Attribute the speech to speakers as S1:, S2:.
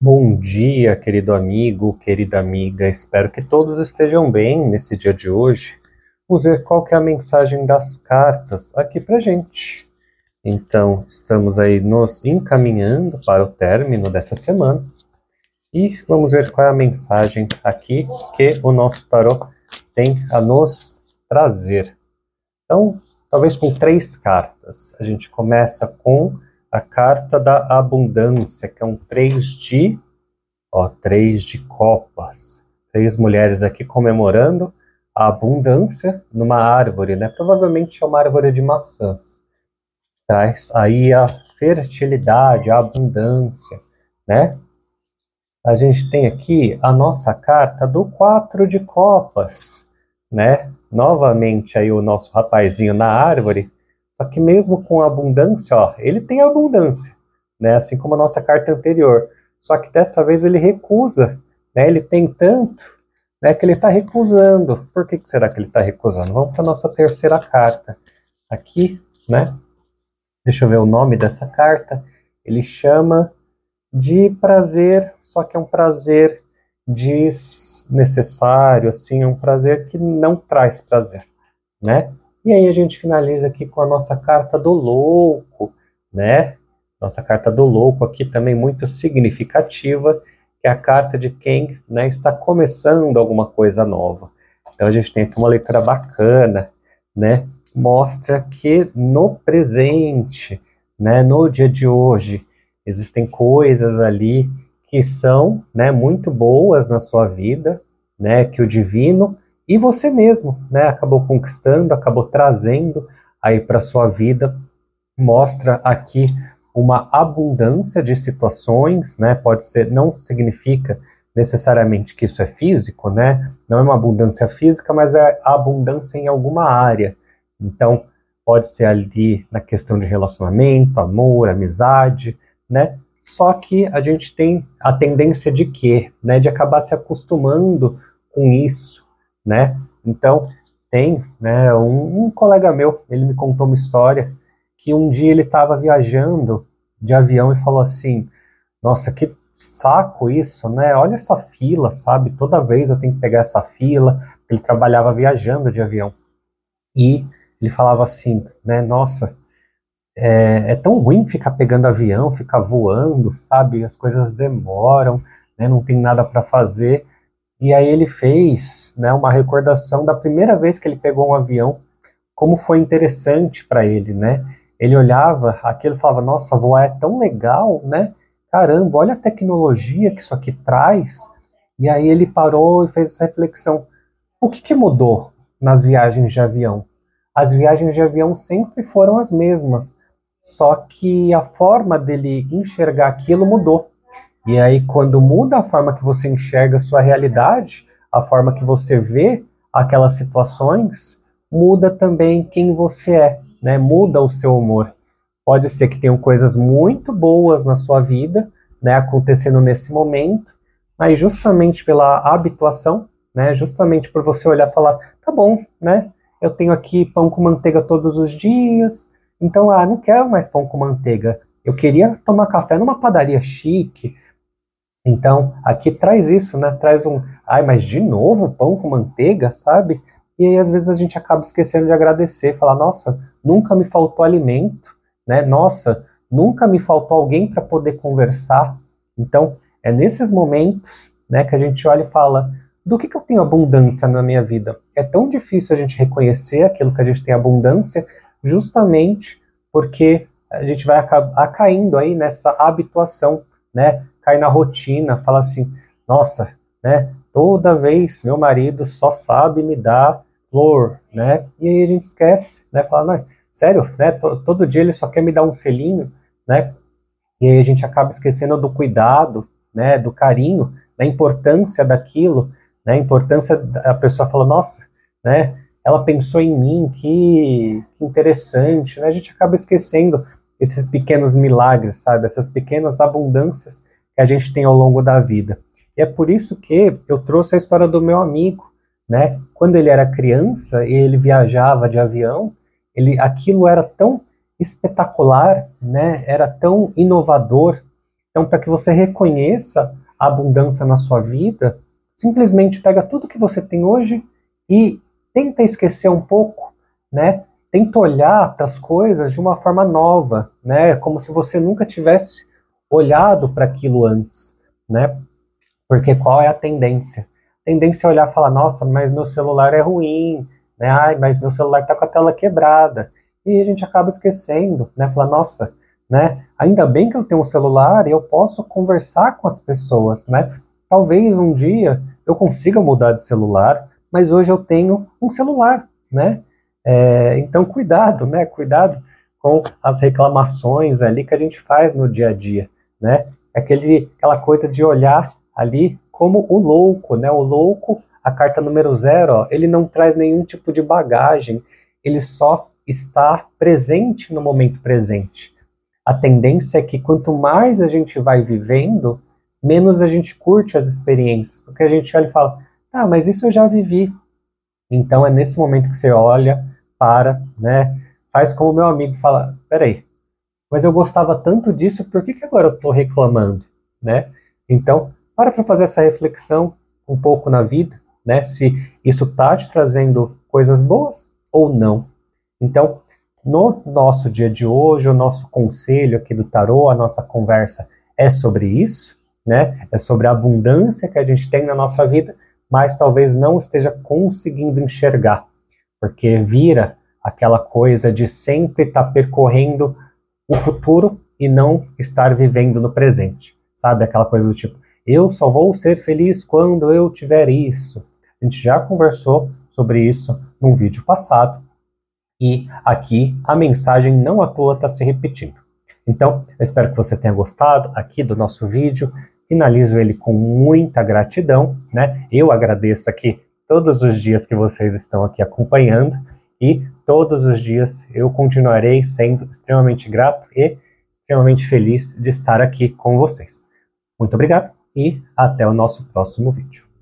S1: Bom dia, querido amigo, querida amiga. Espero que todos estejam bem nesse dia de hoje. Vamos ver qual que é a mensagem das cartas aqui pra gente. Então, estamos aí nos encaminhando para o término dessa semana. E vamos ver qual é a mensagem aqui que o nosso tarô tem a nos trazer. Então, talvez com 3 cartas. A gente começa com a carta da abundância, que é um 3 de copas. 3 mulheres aqui comemorando a abundância numa árvore, né? Provavelmente é uma árvore de maçãs. Traz aí a fertilidade, a abundância, né? A gente tem aqui a nossa carta do 4 de copas, né? Novamente aí o nosso rapazinho na árvore, só que mesmo com abundância, ó, ele tem abundância, né? Assim como a nossa carta anterior. Só que dessa vez ele recusa, né? Ele tem tanto, né, que ele está recusando. Por que será que ele está recusando? Vamos para a nossa terceira carta. Aqui, né? Deixa eu ver o nome dessa carta. Ele chama de prazer, só que é um prazer desnecessário, assim, é um prazer que não traz prazer, né? E aí a gente finaliza aqui com a nossa carta do louco, né? Nossa carta do louco aqui também muito significativa, que é a carta de quem, né, está começando alguma coisa nova. Então a gente tem aqui uma leitura bacana, né? Mostra que no presente, né, no dia de hoje, existem coisas ali que são, né, muito boas na sua vida, né, que o divino e você mesmo, né, acabou conquistando, acabou trazendo aí para sua vida. Mostra aqui uma abundância de situações, né? Pode ser, não significa necessariamente que isso é físico, né? Não é uma abundância física, mas é abundância em alguma área. Então, pode ser ali na questão de relacionamento, amor, amizade, né? Só que a gente tem a tendência de quê? Né? De acabar se acostumando com isso, né? Então, tem, né, um colega meu, ele me contou uma história que um dia ele estava viajando de avião e falou assim: nossa, que saco isso, né? Olha essa fila, sabe? Toda vez eu tenho que pegar essa fila. Ele trabalhava viajando de avião. E ele falava assim, né? Nossa, é tão ruim ficar pegando avião, ficar voando, sabe? As coisas demoram, né? Não tem nada para fazer. E aí ele fez, né, uma recordação da primeira vez que ele pegou um avião, como foi interessante para ele, né? Ele olhava aquilo e falava: nossa, voar é tão legal, né? Caramba, olha a tecnologia que isso aqui traz. E aí ele parou e fez essa reflexão: o que que mudou nas viagens de avião? As viagens de avião sempre foram as mesmas, só que a forma dele enxergar aquilo mudou. E aí, quando muda a forma que você enxerga a sua realidade, a forma que você vê aquelas situações, muda também quem você é, né? Muda o seu humor. Pode ser que tenham coisas muito boas na sua vida, né, acontecendo nesse momento, mas justamente pela habituação, né, justamente por você olhar e falar: tá bom, né? Eu tenho aqui pão com manteiga todos os dias, então, não quero mais pão com manteiga. Eu queria tomar café numa padaria chique. Então, aqui traz isso, né? Traz um, ai, mas de novo pão com manteiga, sabe? E aí, às vezes, a gente acaba esquecendo de agradecer, falar: nossa, nunca me faltou alimento, né? Nossa, nunca me faltou alguém para poder conversar. Então, é nesses momentos, né, que a gente olha e fala: do que eu tenho abundância na minha vida? É tão difícil a gente reconhecer aquilo que a gente tem abundância, justamente porque a gente vai acabar caindo aí nessa habituação, né? Cai na rotina, fala assim: nossa, né? Toda vez meu marido só sabe me dar flor, né? E aí a gente esquece, né? Fala: não, sério, né? Todo dia ele só quer me dar um selinho, né? E aí a gente acaba esquecendo do cuidado, né? Do carinho, da importância daquilo, né? A importância a pessoa fala: nossa, né? Ela pensou em mim, que interessante, né? A gente acaba esquecendo esses pequenos milagres, sabe? Essas pequenas abundâncias que a gente tem ao longo da vida. E é por isso que eu trouxe a história do meu amigo, né? Quando ele era criança e ele viajava de avião, aquilo era tão espetacular, né? Era tão inovador Então, para que você reconheça a abundância na sua vida, simplesmente pega tudo que você tem hoje e tenta esquecer um pouco, né? Tenta olhar para as coisas de uma forma nova, né? Como se você nunca tivesse olhado para aquilo antes, né? Porque qual é a tendência? A tendência é olhar e falar, nossa, mas meu celular é ruim, né? Ai, mas meu celular está com a tela quebrada. E a gente acaba esquecendo, né? Falar, nossa, né? Ainda bem que eu tenho um celular e eu posso conversar com as pessoas, né? Talvez um dia eu consiga mudar de celular, mas hoje eu tenho um celular, né? Então cuidado, né? Cuidado com as reclamações ali que a gente faz no dia a dia, né? Aquela coisa de olhar ali como o louco, né? O louco, a carta número 0, ó, ele não traz nenhum tipo de bagagem, ele só está presente no momento presente. A tendência é que quanto mais a gente vai vivendo, menos a gente curte as experiências, porque a gente olha e fala, ah, mas isso eu já vivi. Então é nesse momento que você olha, para, né? Faz como o meu amigo fala, peraí, mas eu gostava tanto disso, por que agora eu estou reclamando, né? Então, para fazer essa reflexão um pouco na vida, né? Se isso está te trazendo coisas boas ou não. Então, no nosso dia de hoje, o nosso conselho aqui do tarô, a nossa conversa é sobre isso, né? É sobre a abundância que a gente tem na nossa vida, mas talvez não esteja conseguindo enxergar, porque vira aquela coisa de sempre estar percorrendo o futuro e não estar vivendo no presente. Sabe? Aquela coisa do tipo, eu só vou ser feliz quando eu tiver isso. A gente já conversou sobre isso num vídeo passado e aqui a mensagem não à toa está se repetindo. Então, eu espero que você tenha gostado aqui do nosso vídeo. Finalizo ele com muita gratidão, né? Eu agradeço aqui todos os dias que vocês estão aqui acompanhando e todos os dias eu continuarei sendo extremamente grato e extremamente feliz de estar aqui com vocês. Muito obrigado e até o nosso próximo vídeo.